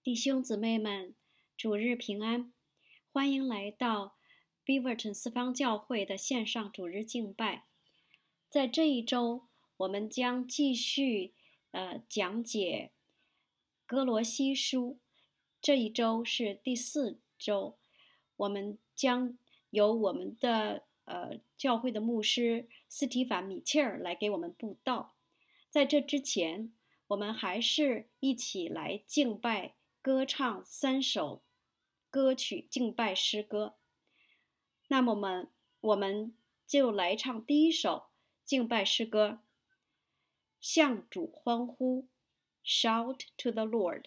弟兄姊妹们，主日平安！欢迎来到 Beaverton 四方教会的线上主日敬拜。在这一周，我们将继续讲解哥罗西书。这一周是第4周，我们将由我们的教会的牧师斯提凡·米切尔来给我们布道。在这之前，我们还是一起来敬拜，歌唱3首歌曲敬拜诗歌。那么我们就来唱第1首敬拜诗歌，向主欢呼 Shout to the Lord。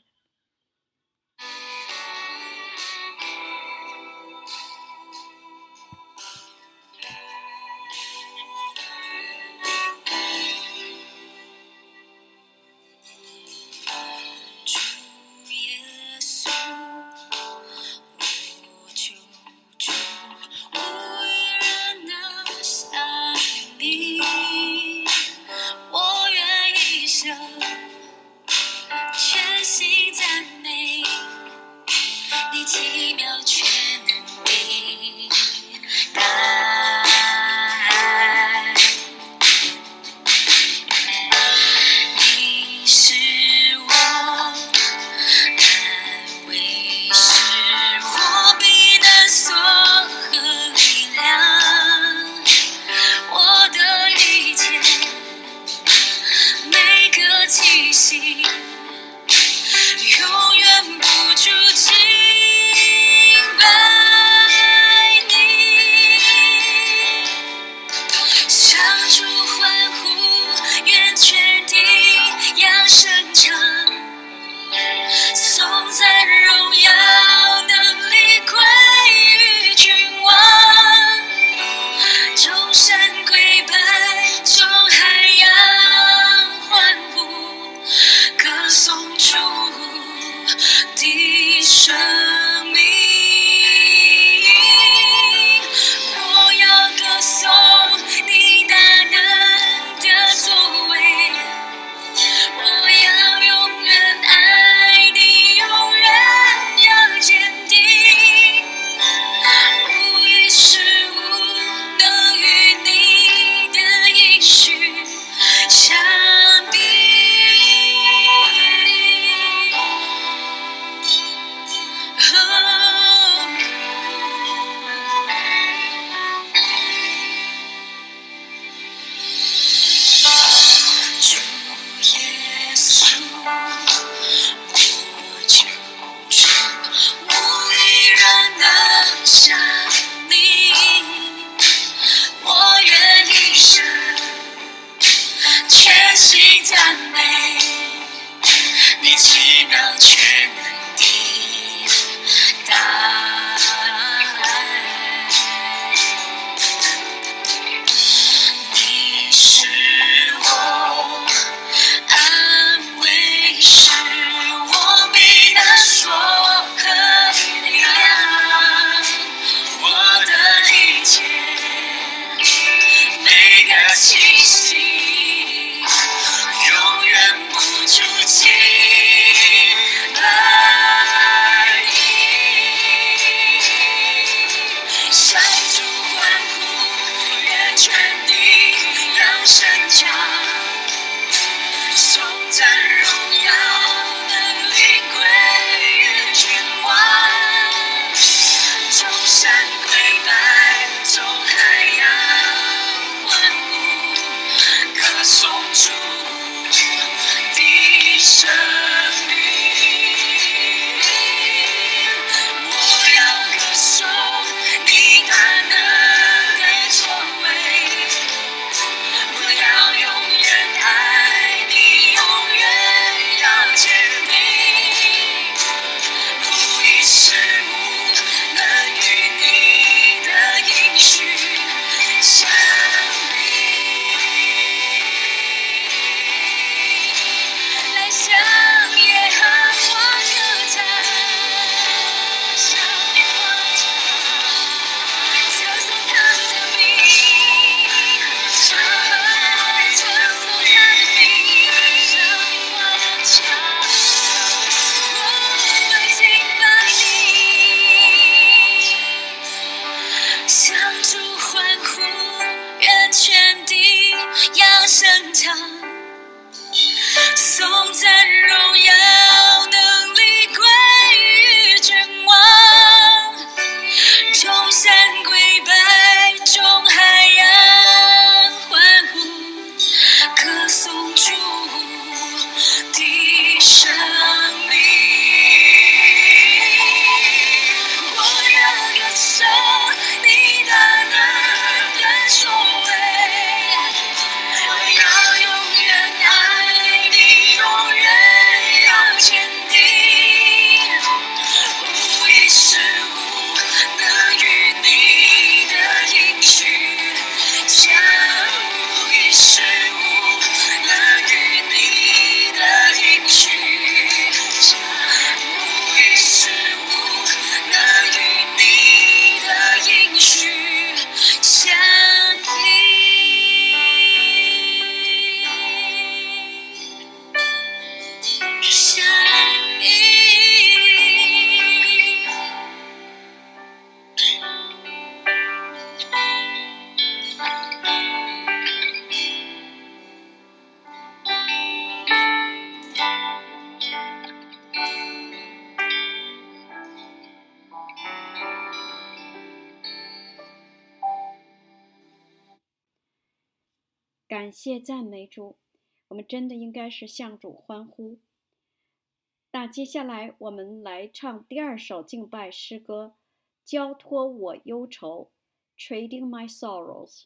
感谢赞美主，我们真的应该是向主欢呼。那接下来我们来唱第二首敬拜诗歌，交托我忧愁 Trading my sorrows。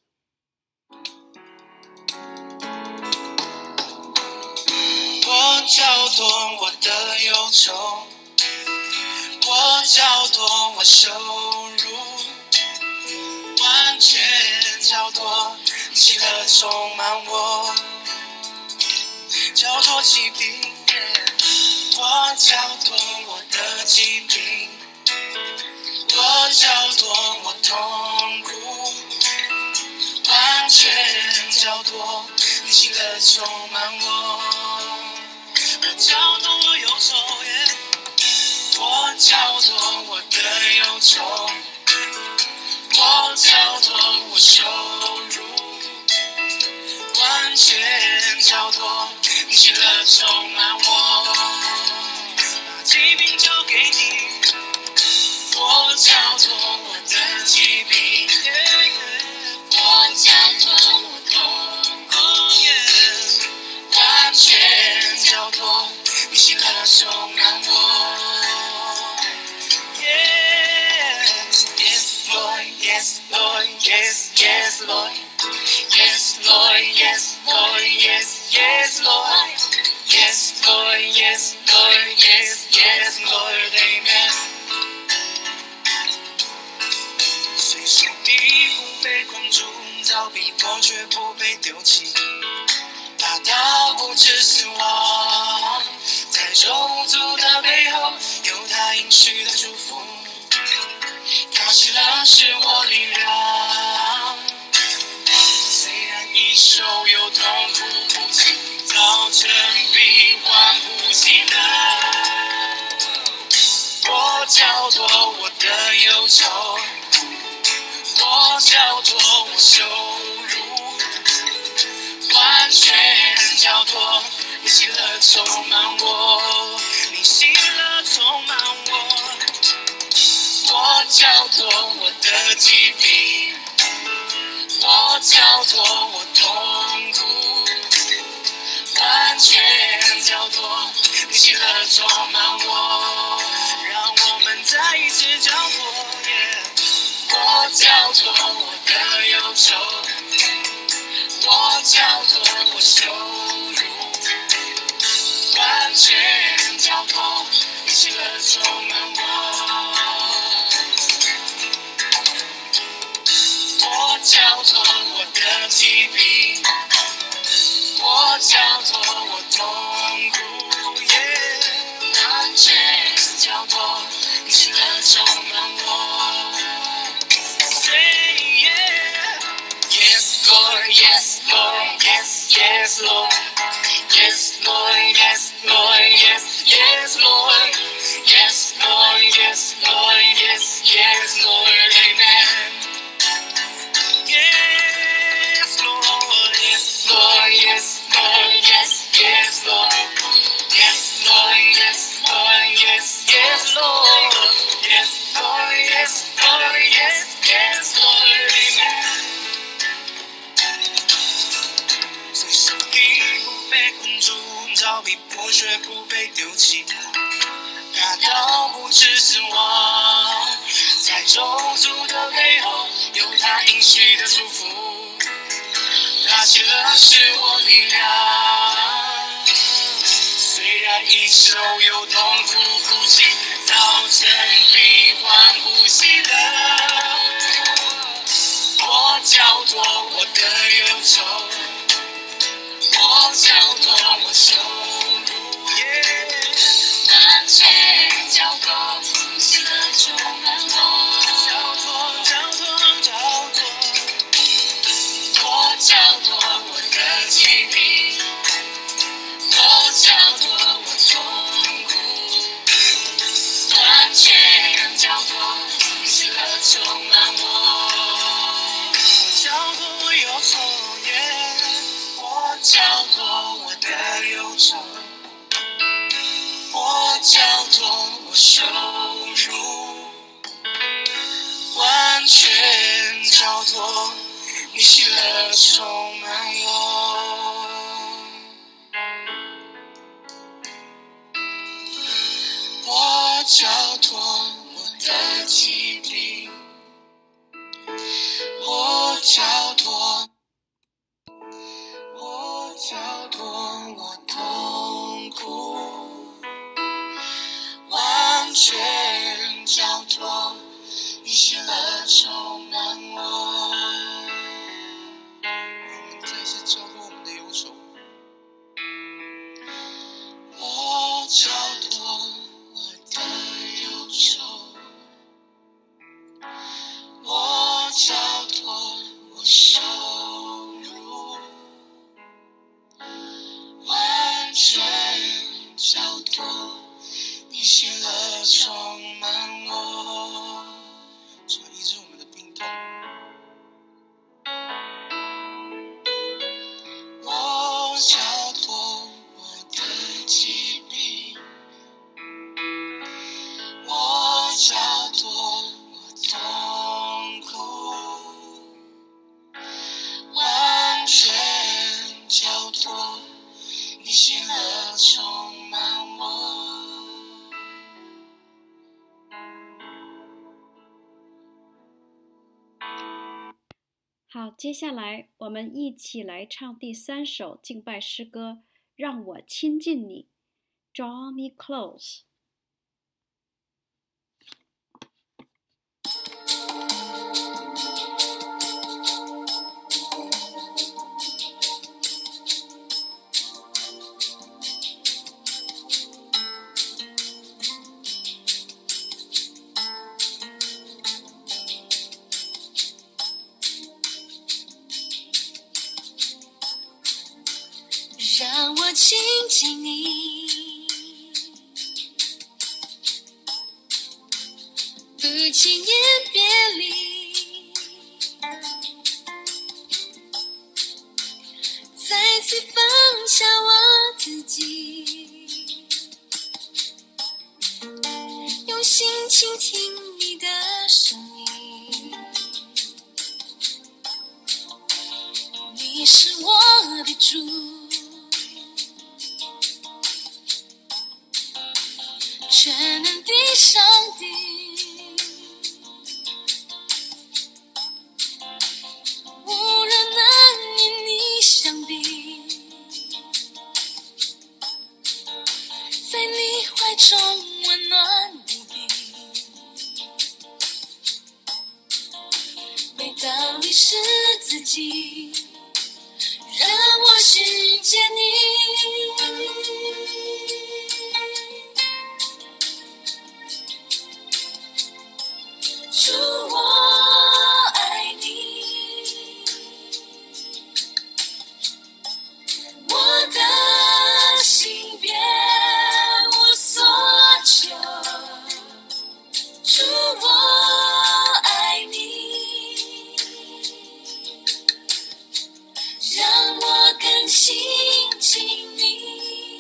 我交托我的忧愁，我交托我羞辱，完全交托，喜乐充满我，交托疾病，我交托我的疾病，我交托我痛苦，完全交托，喜乐充满我，我交托我忧愁，我交托我的忧愁，我交托我羞辱，完全交托，你喜乐充满我，把疾病交给你，我交托我的疾病，我交托我痛苦，完全交托，你喜乐充满我。Yes, Lord, yes, Lord, yes, yes, Lord. Yes, Lord, yes, Lord, yes, yes, Lord. Yes, Lord, yes, Lord, yes, yes, Lord, Amen. 虽受逼不被困住，遭逼迫却不被丢弃，大到不知死亡，在咒诅的背后有他应许的祝福，他喜乐是我力量，虽然一手有痛苦不尽，早晨必欢呼喜乐，我交托我的忧愁，我交托我羞辱，完全交托，你喜乐充满我，你喜乐充满我，我交托我的疾病，我交托我痛苦，完全交托，你喜乐充满我，让我们再一次交托，我交托我的忧愁，我交托我羞辱，完全交托，你喜乐充满我，我交托我的疾病，我交托我痛苦，完全交托，你喜乐充满我。Say yes, Lord, yes, Lord, yes, yes, Lord, yes, Lord, yes, Lord, yes, yes, Lord, yes, Lord, yes, Lord, yes, yes, Lord, Amen. Yes, Lord, yes, Lord, yes, Lord, yes, yes, Lord, yes, Lord, yes, Lord, yes, yes, Lord, yes, Lord, yes, Lord, yes, yes, Lord, Amen. 虽受逼不被困住，遭逼迫却不被丢弃，大到不知死亡，在咒诅的背后有他应许的祝福，他喜乐是我力量，虽然一手有痛苦哭泣，早晨必欢呼喜乐，我交托我的忧愁，我交托我羞辱，完全交托，喜乐充满我，交托交托交托，我交托我的疾病，我交托我痛苦，完全交托，喜乐充满我，交托我忧愁，我交托我的忧愁，我交托我羞辱，完全交托，你喜乐充满我。 交托我的疾病，我交托我痛苦，完全交托，你喜乐充满我。让我们再次交托我们的忧愁，我交托我的忧愁，我交托我羞辱，完全交托，你喜乐充满我。主医治我们的病痛，我交托我的疾病，我交托我痛苦，完全交托，你喜乐充满我。 好，接下来我们一起来唱第3首敬拜诗歌，让我亲近你 Draw me close。 让我亲近你，不轻言别离，再次放下我自己，用心倾听你的声音。你是我的主，全能的上帝，无人能与你相比，在你怀中温暖无比。每当你是自己，让我寻见你。主，我爱你，我的心别无所求。主，我爱你，让我更亲近你。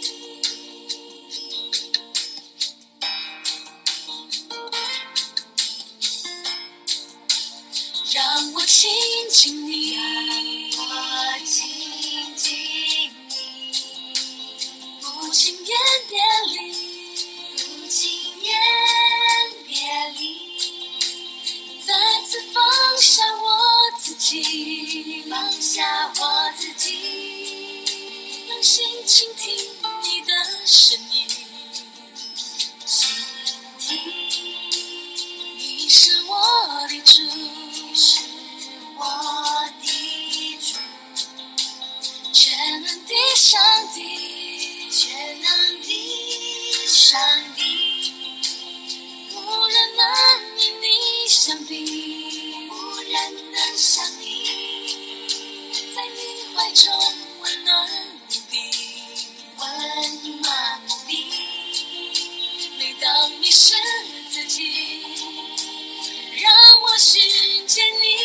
让我亲近你，我亲近你，不轻言别离，不轻言别离，再次放下我自己，放下我自己，用心倾听你的声音，倾听，你是我的主。是我的主，全能的上帝，全能的上帝，无人能与你相比，无人能像你，在你怀中温暖无比，温暖无比。每当你是自己，让我寻见你，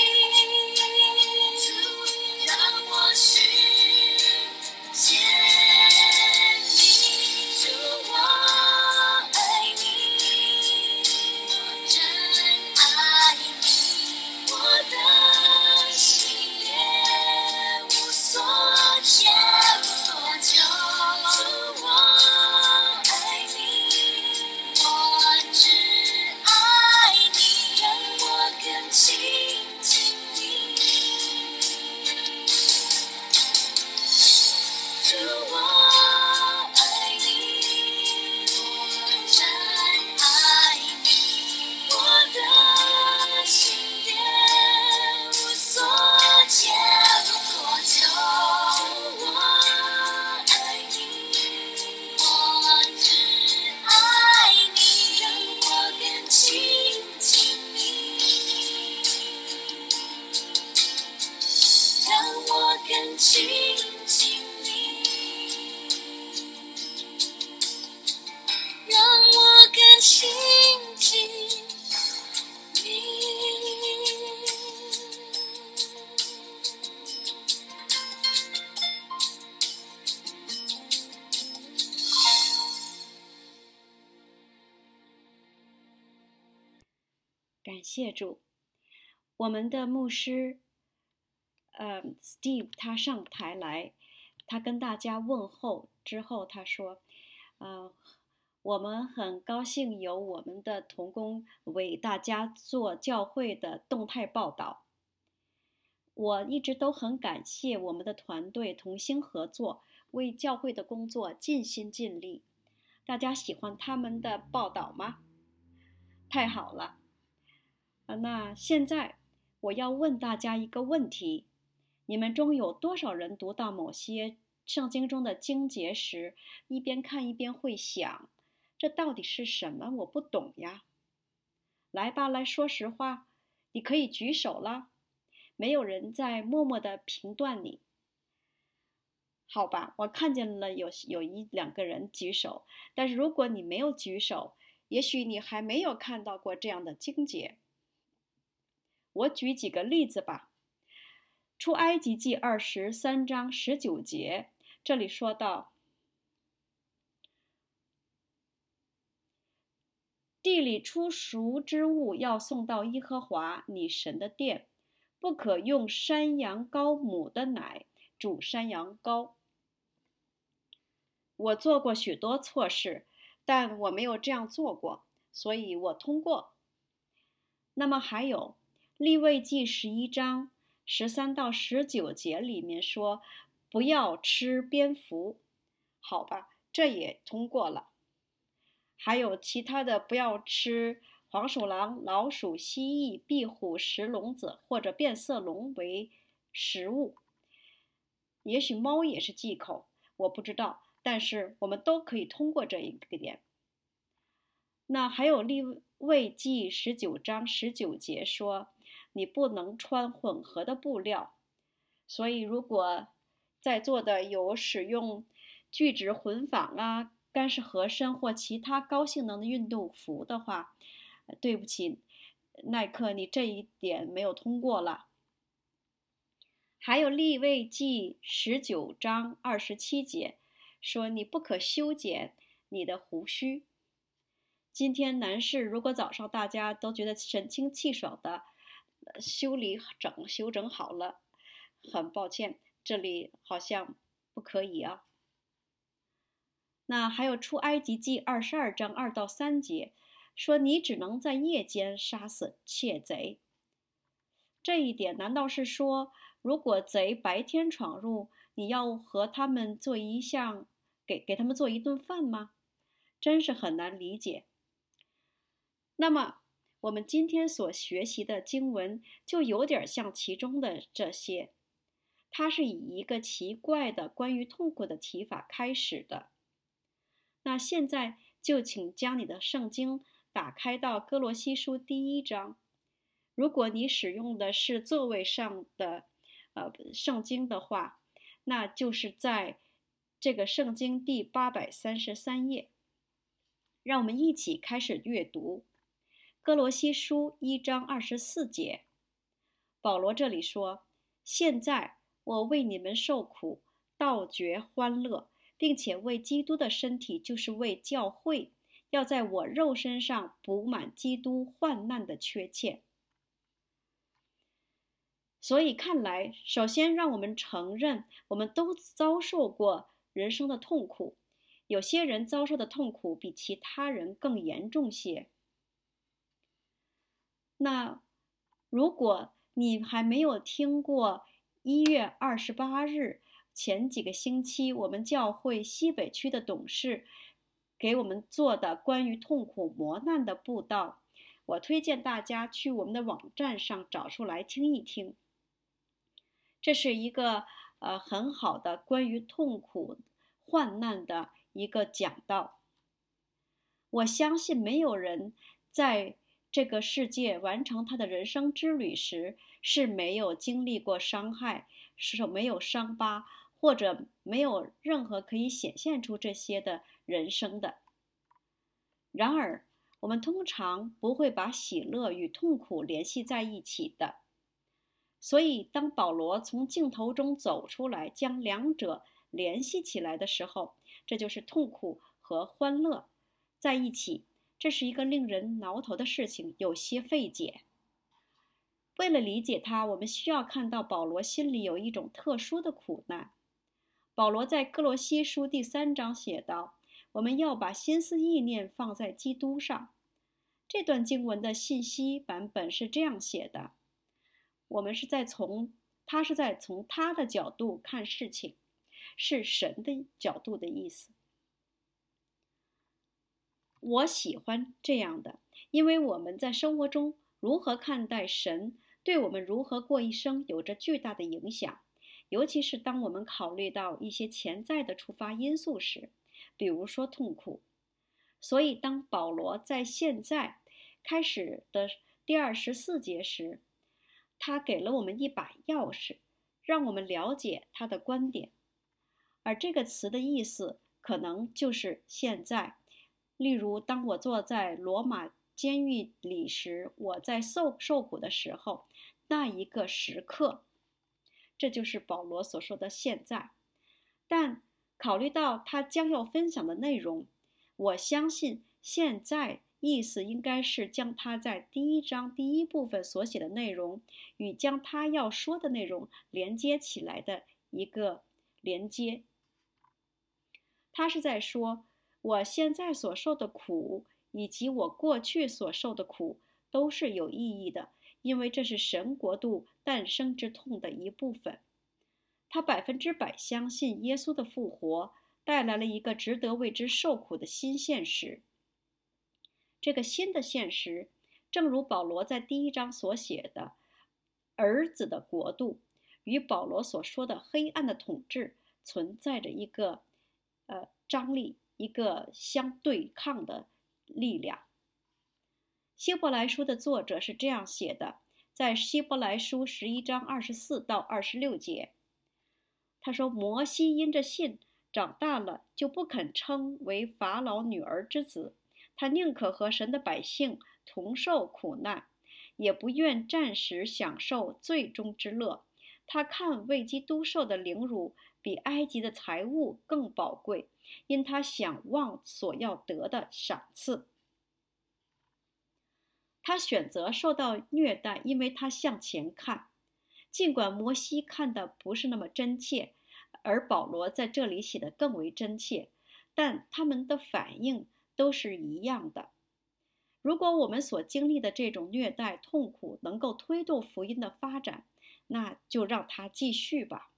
让我寻见你。主，我爱你，我真爱你，我的心也无所求，主，我爱你，我感谢主。我们的牧师Steve 他上台来，他跟大家问候之后，他说，我们很高兴有我们的同工为大家做教会的动态报道。我一直都很感谢我们的团队同心合作，为教会的工作尽心尽力。大家喜欢他们的报道吗？太好了。那现在我要问大家一个问题：你们中有多少人读到某些圣经中的经节时，一边看一边会想，这到底是什么？我不懂呀。来吧，来说实话，你可以举手了。没有人在默默地评断你。好吧，我看见了有一两个人举手，但是如果你没有举手，也许你还没有看到过这样的经节。我举几个例子吧。出埃及记23章19节，这里说到，地里出熟之物要送到耶和华你神的殿，不可用山羊羔母的奶煮山羊羔。我做过许多错事，但我没有这样做过，所以我通过。那么还有利未记11章13到19节里面说，不要吃蝙蝠。好吧，这也通过了。还有其他的，不要吃黄鼠狼、老鼠、蜥蜴、壁虎、石龙子或者变色龙为食物。也许猫也是忌口，我不知道，但是我们都可以通过这一个点。那还有利未记19章19节说，你不能穿混合的布料。所以如果在座的有使用聚酯混纺啊、干式合身或其他高性能的运动服的话，对不起，耐克，你这一点没有通过了。还有利未记19章27节说，你不可修剪你的胡须。今天男士如果早上大家都觉得神清气爽的修整好了，很抱歉，这里好像不可以啊。那还有出埃及记22章2到3节说，你只能在夜间杀死窃贼。这一点难道是说，如果贼白天闯入，你要和他们做给他们做一顿饭吗？真是很难理解。那么我们今天所学习的经文就有点像其中的这些，它是以一个奇怪的关于痛苦的提法开始的。那现在就请将你的圣经打开到哥罗西书1章。如果你使用的是座位上的圣经的话，那就是在这个圣经第833页。让我们一起开始阅读哥罗西书1章24节。保罗这里说，现在我为你们受苦，倒觉欢乐，并且为基督的身体，就是为教会，要在我肉身上补满基督患难的缺欠。所以看来，首先让我们承认，我们都遭受过人生的痛苦，有些人遭受的痛苦比其他人更严重些。那如果你还没有听过1月28日前几个星期我们教会西北区的董事给我们做的关于痛苦磨难的布道，我推荐大家去我们的网站上找出来听一听。这是一个很好的关于痛苦患难的一个讲道。我相信没有人在这个世界完成他的人生之旅时是没有经历过伤害，是没有伤疤，或者没有任何可以显现出这些的人生的。然而我们通常不会把喜乐与痛苦联系在一起的。所以当保罗从镜头中走出来，将两者联系起来的时候，这就是痛苦和欢乐在一起， 这是一个令人挠头的事情，有些费解。为了理解它，我们需要看到保罗心里有一种特殊的苦难。保罗在哥罗西书第3章写道：“我们要把心思意念放在基督上。”这段经文的信息版本是这样写的：他是在从他的角度看事情，是神的角度的意思。我喜欢这样的，因为我们在生活中如何看待神，对我们如何过一生有着巨大的影响，尤其是当我们考虑到一些潜在的触发因素时，比如说痛苦。所以当保罗在现在开始的第24节时，他给了我们一把钥匙，让我们了解他的观点。而这个词的意思可能就是现在。例如，当我坐在罗马监狱里时，我在受苦的时候，那一个时刻，这就是保罗所说的现在。但考虑到他将要分享的内容，我相信现在意思应该是将他在第1章第1部分所写的内容与将他要说的内容连接起来的一个连接。他是在说，我现在所受的苦以及我过去所受的苦都是有意义的，因为这是神国度诞生之痛的一部分。他100%相信耶稣的复活带来了一个值得为之受苦的新现实。这个新的现实，正如保罗在第1章所写的，儿子的国度与保罗所说的黑暗的统治存在着一个张力，一个相对抗的力量。希伯来书的作者是这样写的，在希伯来书11章24到26节，他说：“摩西因着信长大了，就不肯称为法老女儿之子，他宁可和神的百姓同受苦难，也不愿暂时享受罪中之乐。他看为基督受的凌辱比埃及的财物更宝贵，因他想望所要得的赏赐。他选择受到虐待，因为他向前看。尽管摩西看的不是那么真切，而保罗在这里写的更为真切，但他们的反应都是一样的。如果我们所经历的这种虐待痛苦能够推动福音的发展，那就让它继续吧。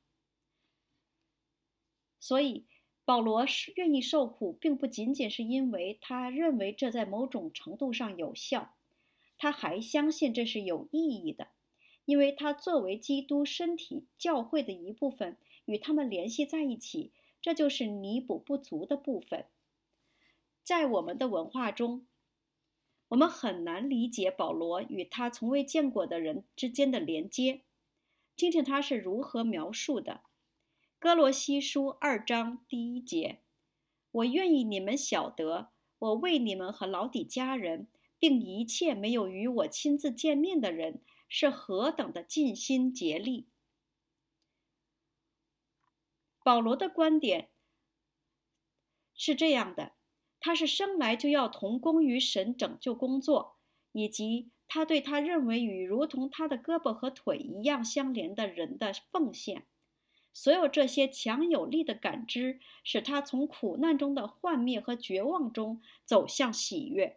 所以保罗愿意受苦，并不仅仅是因为他认为这在某种程度上有效，他还相信这是有意义的，因为他作为基督身体教会的一部分，与他们联系在一起，这就是弥补不足的部分。在我们的文化中，我们很难理解保罗与他从未见过的人之间的连接。听听他是如何描述的。哥罗西书2章第1节，我愿意你们晓得，我为你们和老底嘉人，并一切没有与我亲自见面的人，是何等的尽心竭力。保罗的观点是这样的，他是生来就要同工于神拯救工作，以及他对他认为与如同他的胳膊和腿一样相连的人的奉献。所有这些强有力的感知，使他从苦难中的幻灭和绝望中走向喜悦。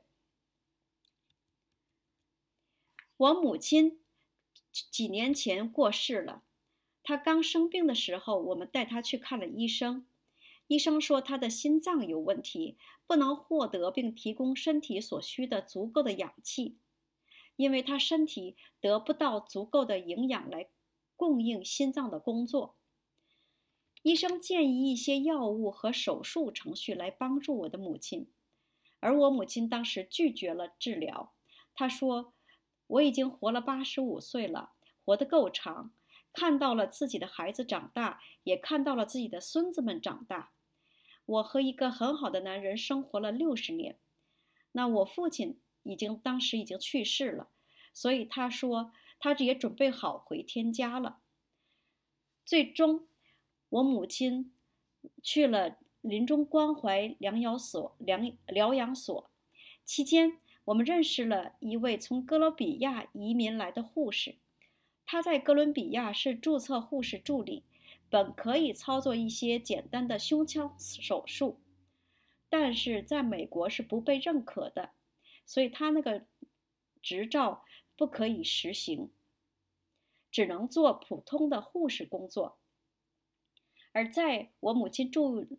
我母亲几年前过世了，她刚生病的时候，我们带她去看了医生。医生说她的心脏有问题，不能获得并提供身体所需的足够的氧气，因为她身体得不到足够的营养来供应心脏的工作。医生建议一些药物和手术程序来帮助我的母亲，而我母亲当时拒绝了治疗。她说，我已经活了85岁了，活得够长，看到了自己的孩子长大，也看到了自己的孙子们长大。我和一个很好的男人生活了60年。那我父亲当时已经去世了，所以他说他也准备好回天家了。最终我母亲去了临终关怀疗养所， 期间，我们认识了一位从哥伦比亚移民来的护士，他在哥伦比亚是注册护士助理，本可以操作一些简单的胸腔手术，但是在美国是不被认可的，所以他那个执照不可以实行，只能做普通的护士工作。而在我母亲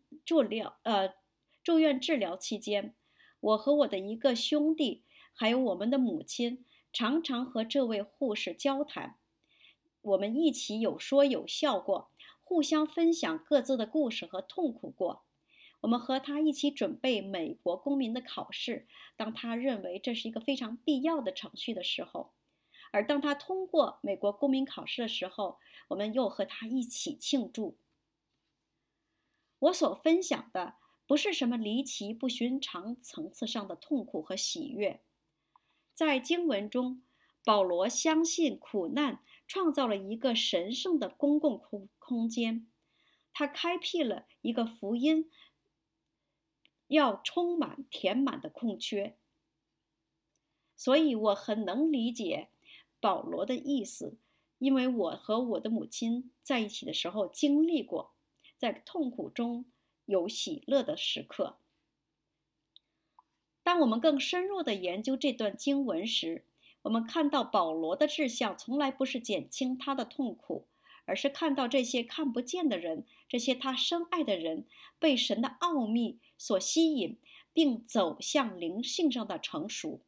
住院治疗期间，我和我的一个兄弟，还有我们的母亲，常常和这位护士交谈。我们一起有说有笑过，互相分享各自的故事和痛苦过。我们和他一起准备美国公民的考试，当他认为这是一个非常必要的程序的时候，而当他通过美国公民考试的时候，我们又和他一起庆祝。我所分享的不是什么离奇不寻常层次上的痛苦和喜悦。在经文中，保罗相信苦难创造了一个神圣的公共空间，他开辟了一个福音要充满填满的空缺。所以我很能理解保罗的意思，因为我和我的母亲在一起的时候经历过在痛苦中有喜乐的时刻。当我们更深入地研究这段经文时，我们看到保罗的志向从来不是减轻他的痛苦，而是看到这些看不见的人，这些他深爱的人，被神的奥秘所吸引，并走向灵性上的成熟。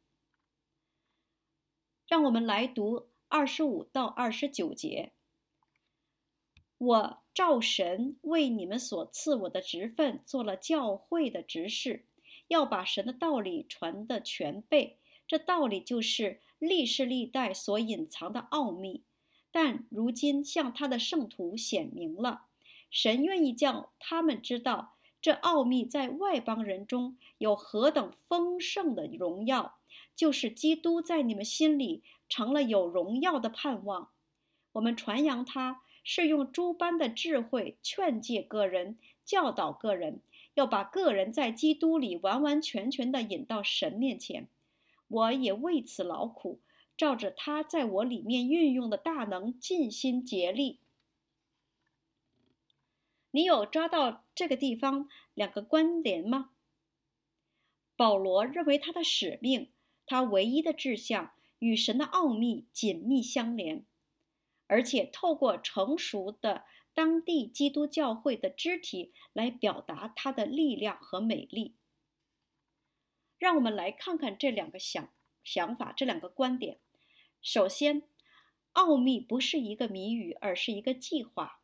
让我们来读25到29节。我照神为你们所赐我的职分，做了教会的执事，要把神的道理传得全备。这道理就是历世历代所隐藏的奥秘，但如今向他的圣徒显明了。神愿意叫他们知道，这奥秘在外邦人中有何等丰盛的荣耀，就是基督在你们心里成了有荣耀的盼望。我们传扬他，是用诸般的智慧劝诫个人，教导个人，要把个人在基督里完完全全地引到神面前。我也为此劳苦，照着他在我里面运用的大能尽心竭力。你有抓到这个地方两个关联吗？保罗认为他的使命，他唯一的志向与神的奥秘紧密相连，而且透过成熟的当地基督教会的肢体来表达他的力量和美丽。让我们来看看这两个想法，这两个观点。首先，奥秘不是一个谜语，而是一个计划。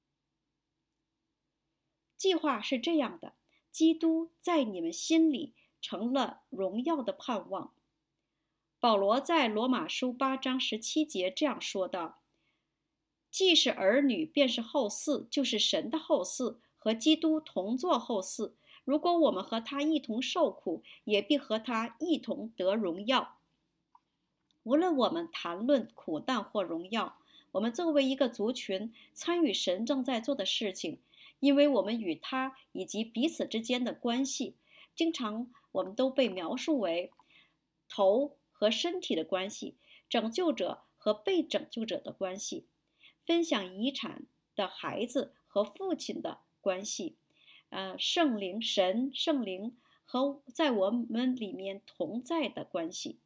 计划是这样的：基督在你们心里成了荣耀的盼望。保罗在罗马书8章17节这样说道：既是儿女，便是后嗣，就是神的后嗣，和基督同作后嗣。如果我们和他一同受苦，也必和他一同得荣耀。无论我们谈论苦难或荣耀，我们作为一个族群参与神正在做的事情，因为我们与他以及彼此之间的关系，经常我们都被描述为头和身体的关系，拯救者和被拯救者的关系，分享遗产的孩子和父亲的关系，圣灵和在我们里面同在的关系。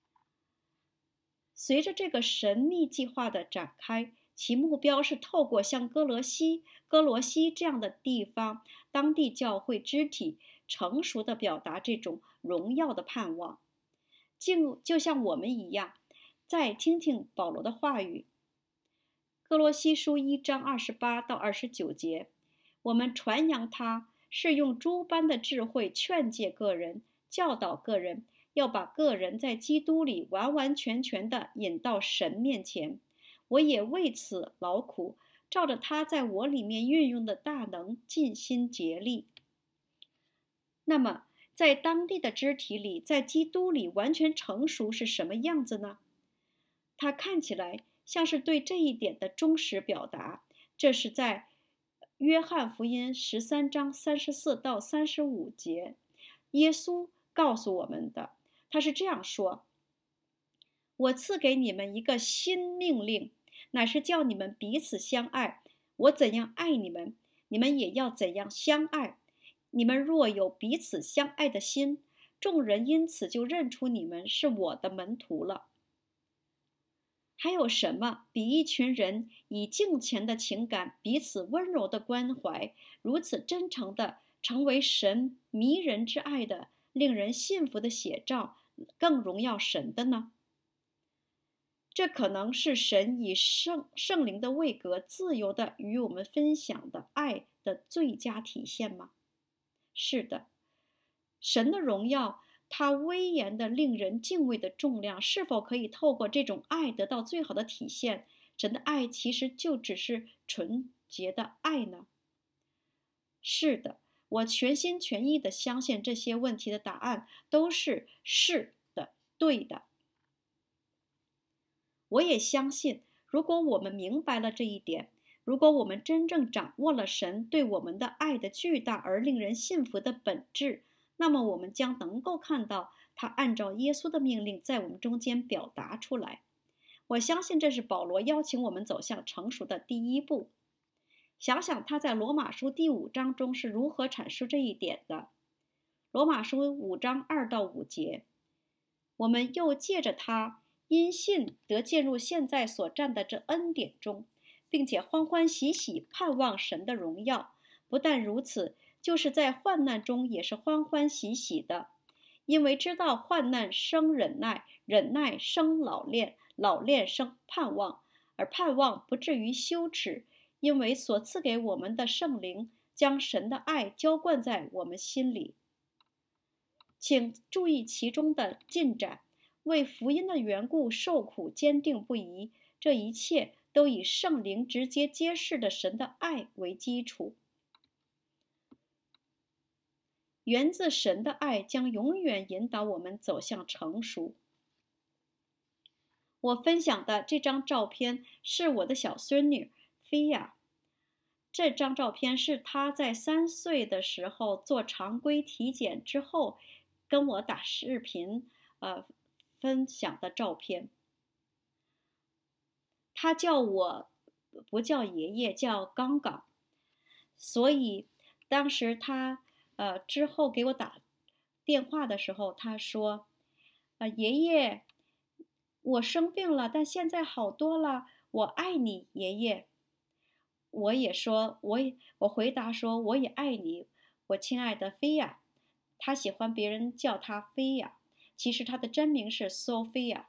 随着这个神秘计划的展开，其目标是透过像哥罗西这样的地方，当地教会肢体成熟地表达这种荣耀的盼望。就像我们一样，再听听保罗的话语。哥罗西书1章28到29节，我们传扬他，是用诸般的智慧劝诫个人，教导个人，要把个人在基督里完完全全地引到神面前。我也为此劳苦，照着他在我里面运用的大能尽心竭力。那么在当地的肢体里，在基督里完全成熟是什么样子呢？它看起来像是对这一点的忠实表达，这是在约翰福音13章34到35节，耶稣告诉我们的。 他是这样说：我赐给你们一个新命令，乃是叫你们彼此相爱。我怎样爱你们，你们也要怎样相爱。你们若有彼此相爱的心，众人因此就认出你们是我的门徒了。还有什么比一群人以敬虔的情感彼此温柔的关怀，如此真诚的成为神迷人之爱的令人信服的写照，更荣耀神的呢？这可能是神以圣灵的位格自由地与我们分享的爱的最佳体现吗？是的，神的荣耀，他威严的令人敬畏的重量，是否可以透过这种爱得到最好的体现？神的爱其实就只是纯洁的爱呢？是的，我全心全意地相信这些问题的答案都是的，对的。我也相信，如果我们明白了这一点，如果我们真正掌握了神对我们的爱的巨大而令人信服的本质，那么我们将能够看到他按照耶稣的命令在我们中间表达出来。我相信这是保罗邀请我们走向成熟的第一步。想想他在罗马书第5章中是如何阐述这一点的。罗马书5章2到5节，我们又借着他因信得进入现在所占的这恩典中，并且欢欢喜喜盼望神的荣耀。不但如此，就是在患难中也是欢欢喜喜的，因为知道患难生忍耐，忍耐生老练，老练生盼望，而盼望不至于羞耻，因为所赐给我们的圣灵将神的爱浇灌在我们心里。请注意其中的进展。为福音的缘故受苦坚定不移，这一切都以圣灵直接揭示的神的爱为基础。源自神的爱将永远引导我们走向成熟。我分享的这张照片是我的小孙女菲亚。这张照片是她在3岁的时候做常规体检之后跟我打视频分享的照片。他叫我不叫爷爷，叫刚刚。所以当时他之后给我打电话的时候，他说爷爷，我生病了，但现在好多了，我爱你，爷爷。我也说，我回答说，我也爱你，我亲爱的菲亚。他喜欢别人叫他菲亚，其实他的真名是 Sophia。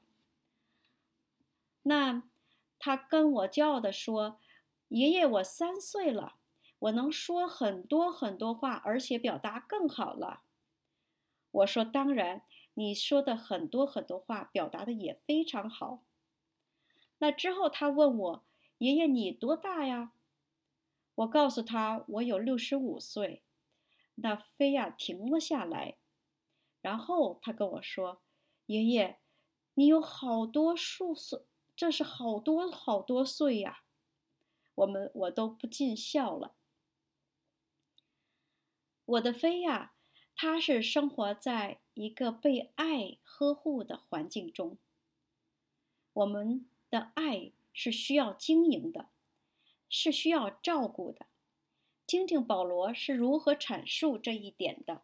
那他跟我骄傲地说，爷爷，我3岁了，我能说很多很多话，而且表达更好了。我说当然，你说的很多很多话，表达的也非常好。那之后他问我，爷爷你多大呀？我告诉他我有65岁。那菲亚停了下来，然后他跟我说，爷爷，你有好多岁，这是好多好多岁呀。我都不禁笑了。我的菲亚，她是生活在一个被爱呵护的环境中。我们的爱是需要经营的，是需要照顾的。听听保罗是如何阐述这一点的。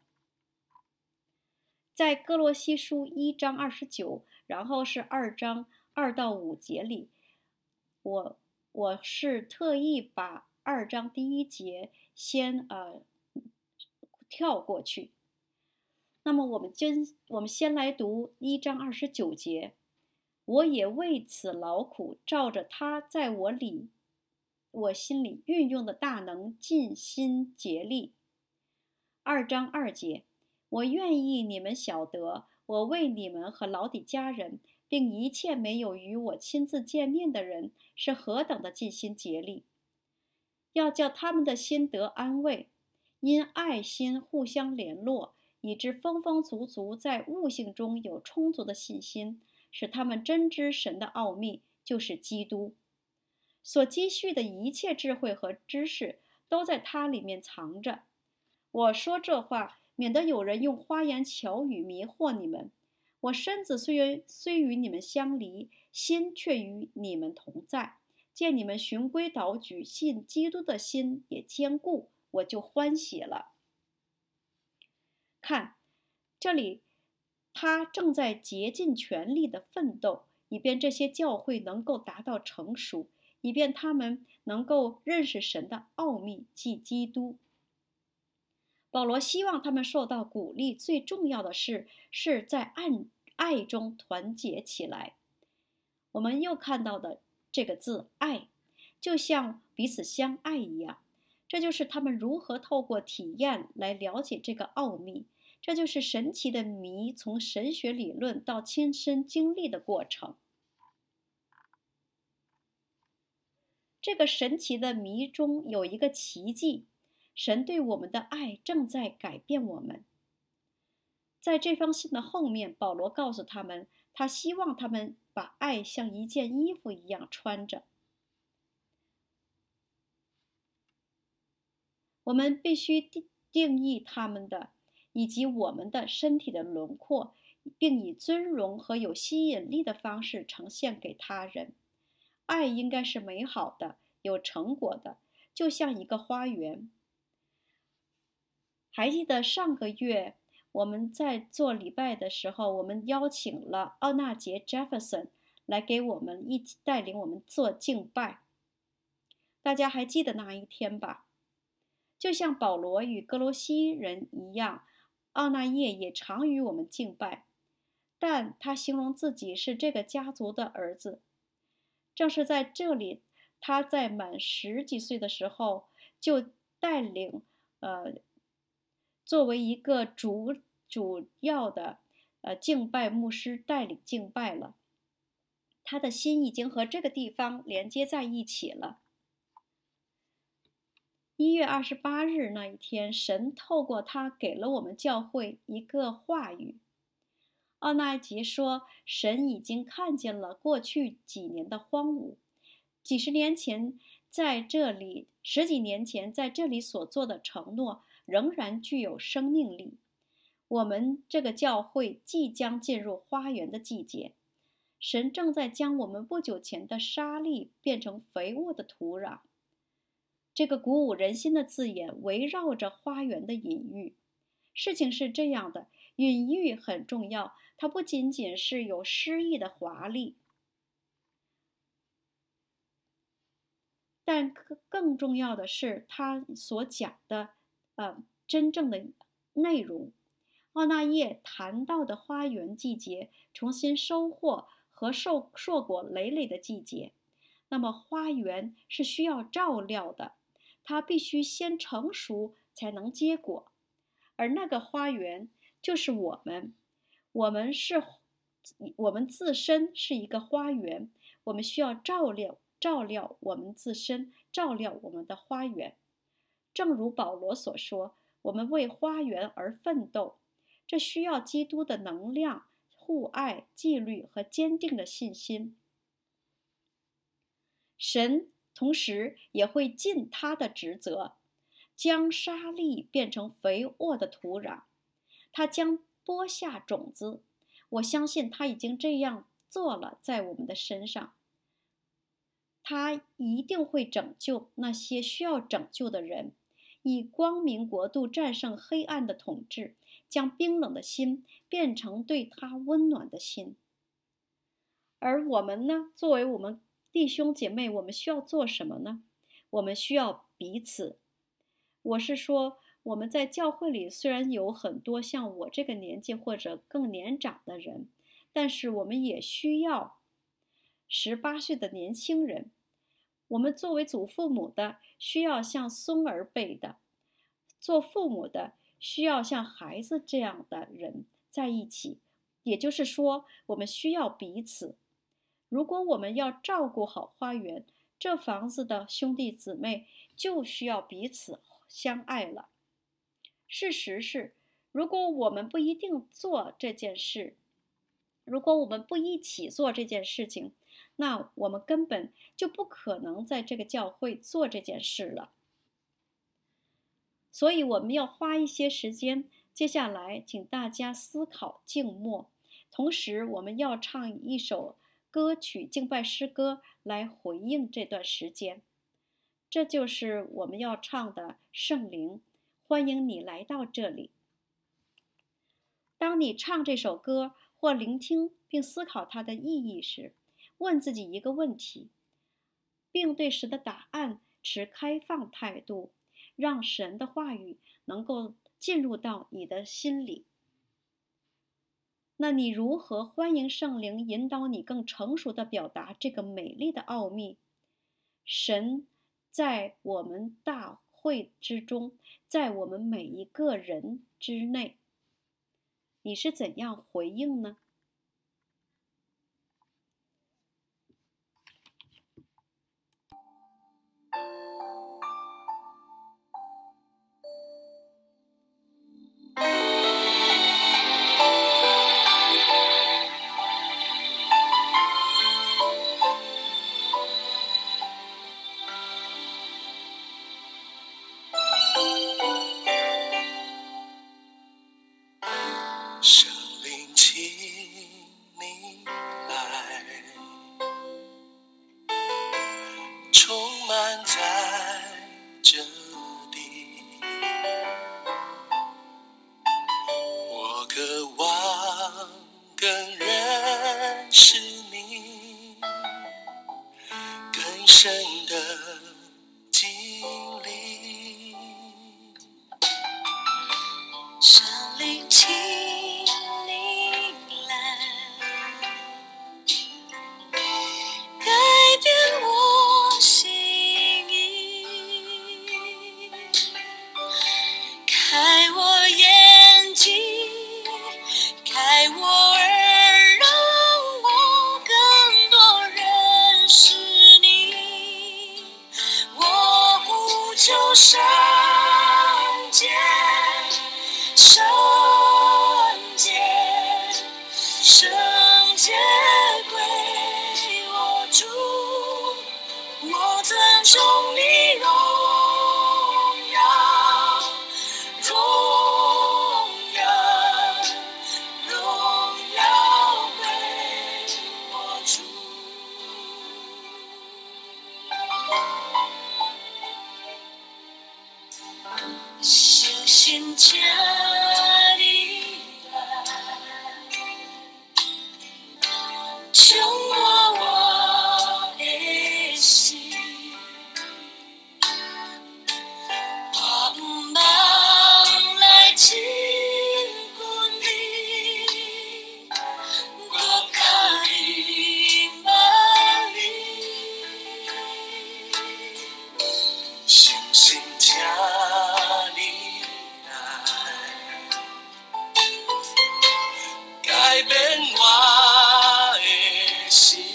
在哥罗西书1章29，然后是2章2到5节里，我是特意把2章第1节先跳过去。那么我们先来读1章29节。我也为此劳苦，照着他在我心里运用的大能尽心竭力。2章2节，我愿意你们晓得，我为你们和老底嘉人，并一切没有与我亲自见面的人，是何等的尽心竭力，要叫他们的心得安慰，因爱心互相联络，以致丰丰足足在悟性中有充足的信心，使他们真知神的奥秘，就是基督。所积蓄的一切智慧和知识，都在它里面藏着。我说这话，免得有人用花言巧语迷惑你们。 我身子虽与你们相离，心却与你们同在。见你们循规蹈矩，信基督的心也坚固，我就欢喜了。看，这里他正在竭尽全力的奋斗，以便这些教会能够达到成熟，以便他们能够认识神的奥秘，即基督。保罗希望他们受到鼓励，最重要的是在爱中团结起来。我们又看到的这个字爱，就像彼此相爱一样，这就是他们如何透过体验来了解这个奥秘，这就是神奇的谜从神学理论到亲身经历的过程。这个神奇的谜中有一个奇迹，神对我们的爱正在改变我们。在这封信的后面，保罗告诉他们，他希望他们把爱像一件衣服一样穿着。我们必须定义他们的以及我们的身体的轮廓，并以尊荣和有吸引力的方式呈现给他人。爱应该是美好的，有成果的，就像一个花园。还记得上个月我们在做礼拜的时候，我们邀请了奥纳杰 Jefferson 来给我们一起带领我们做敬拜。大家还记得那一天吧？就像保罗与哥罗西人一样，奥纳叶也常与我们敬拜，但他形容自己是这个家族的儿子。正是在这里，他在满10几岁的时候就带领作为一个主要的敬拜牧师带领敬拜了。他的心已经和这个地方连接在一起了。1月28日那一天，神透过他给了我们教会一个话语。奥纳吉说，神已经看见了过去几年的荒芜，几十年前在这里，10几年前在这里所做的承诺仍然具有生命力。我们这个教会即将进入花园的季节，神正在将我们不久前的沙砾变成肥沃的土壤。这个鼓舞人心的字眼围绕着花园的隐喻。事情是这样的，隐喻很重要，它不仅仅是有诗意的华丽，但更重要的是它所讲的真正的内容。奥纳叶谈到的花园季节，重新收获和硕果累累的季节。那么花园是需要照料的，它必须先成熟才能结果，而那个花园就是我们。我们自身是一个花园，我们需要照料我们自身，照料我们的花园。正如保罗所说，我们为花园而奋斗，这需要基督的能量、互爱、纪律和坚定的信心。神同时也会尽他的职责，将沙砾变成肥沃的土壤，他将播下种子。我相信他已经这样做了，在我们的身上。他一定会拯救那些需要拯救的人，以光明国度战胜黑暗的统治，将冰冷的心变成对他温暖的心。而我们呢，作为我们弟兄姐妹，我们需要做什么呢？我们需要彼此。我是说，我们在教会里虽然有很多像我这个年纪或者更年长的人，但是我们也需要18岁的年轻人。我们作为祖父母的，需要像孙儿辈的；做父母的，需要像孩子这样的人在一起。也就是说，我们需要彼此。如果我们要照顾好花园，这房子的兄弟姊妹就需要彼此相爱了。事实是，如果我们不一定做这件事，如果我们不一起做这件事情，那我们根本就不可能在这个教会做这件事了。所以我们要花一些时间，接下来请大家思考静默， 同时，我们要唱一首歌曲敬拜诗歌来回应这段时间。这就是我们要唱的圣灵，欢迎你来到这里。当你唱这首歌或聆听并思考它的意义时，问自己一个问题，并对神的答案持开放态度，让神的话语能够进入到你的心里。那你如何欢迎圣灵引导你更成熟地表达这个美丽的奥秘？神在我们大会之中，在我们每一个人之内，你是怎样回应呢？ 圣灵，请你来，充满在这地。我渴望更认识你，更深的经历。圣灵，请你来，改变我心意，开我眼睛，开我耳，让我更多认识你。我呼求圣洁，圣洁，圣洁归我主，我尊重你荣耀，荣耀，荣耀归我主。星星降临来，充满我的心，光芒来进攻你，我看你满里，星星降临来，改变我的心。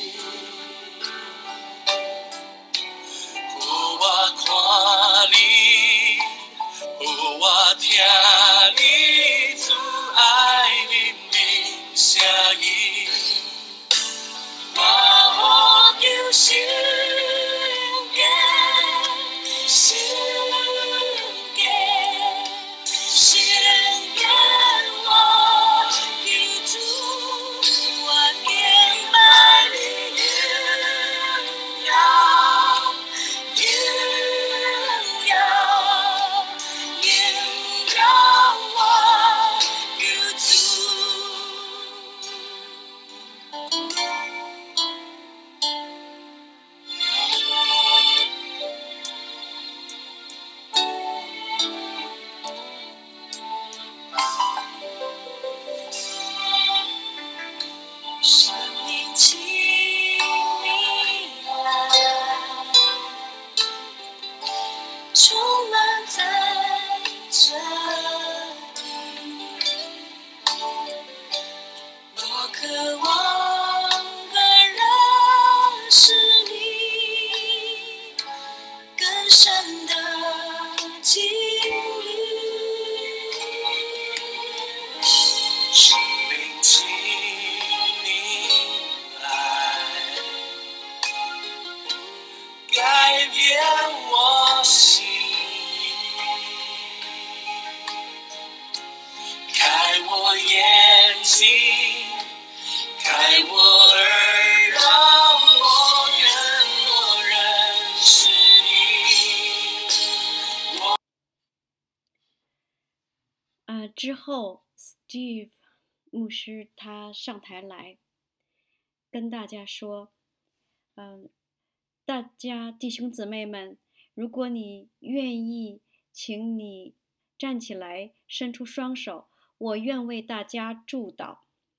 之后 Steve 牧师他上台来跟大家说，大家弟兄姊妹们，如果你愿意，请你站起来，伸出双手，我愿为大家祝祷。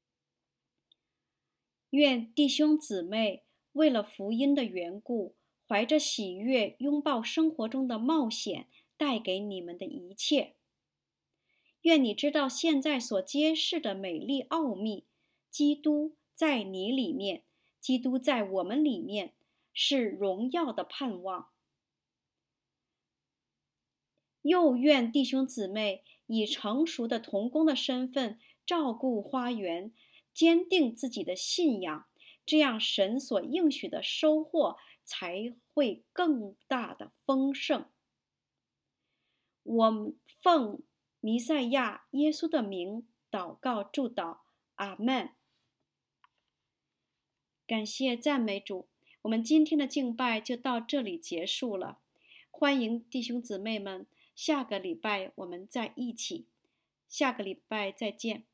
愿弟兄姊妹为了福音的缘故，怀着喜悦拥抱生活中的冒险带给你们的一切。愿你知道现在所揭示的美丽奥秘，基督在你里面，基督在我们里面，是荣耀的盼望。又愿弟兄姊妹以成熟的同工的身份照顾花园，坚定自己的信仰，这样神所应许的收获才会更大的丰盛。我们奉弥赛亚耶稣的名祷告祝祷，阿们。感谢赞美主，我们今天的敬拜就到这里结束了。欢迎弟兄姊妹们，下个礼拜我们再一起，下个礼拜再见。